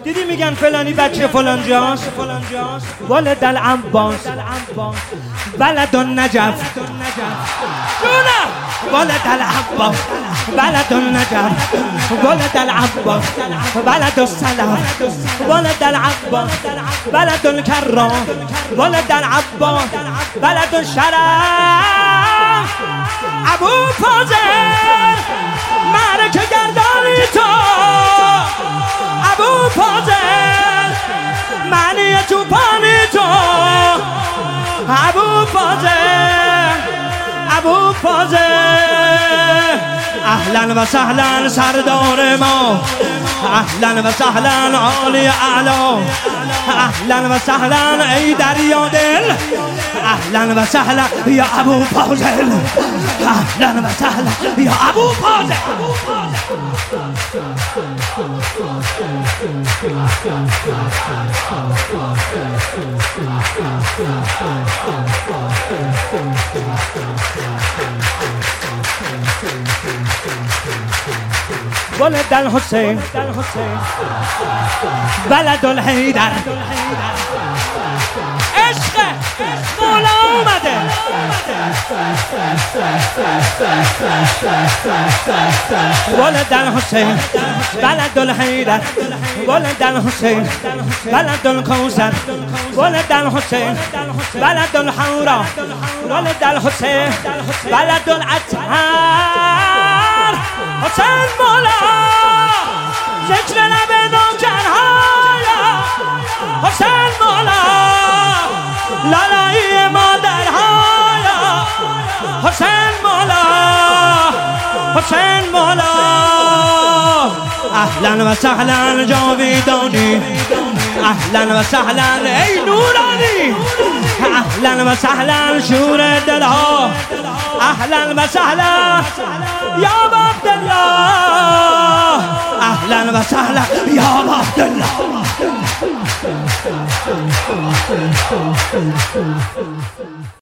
دیدی میگن فلانی بچه فلان جاست ولد العباس بلد النجف جونه ولد العباس بلد النجف ولد العباس بلد السلام ولد العباس بلد الكرام ولد العباس بلد الشرف ابو فاضل معرکه گردانی تو ابو فاضل معنی توپانی تو ابو فاضل اهلا و سهلا سردار ما اهلا و سهلا عالی اعلا اهلا و سهلا ای دریا دل اهلا و سهلا یا ابو فاضل اهلا و سهلا یا ابو فاضل ولد الحسين بلد الحیدر عشق مولا اومده ولد الحسين بلد الحیدر ولد الحسين بلد الكوثر ولد الحسين بلد الحورا ولد الحسين بلد الأطهار حسین مولا ذکر لب نوکرهایا حسین مولا لالایی مادرهایا حسین مولا اهلا و سهلا جاویدانی اهلا و سهلا ای نورانی اهلا و سهلا شور دلها اهلا و سهلا یا عبدالله اهلا و سهلا یا عبدالله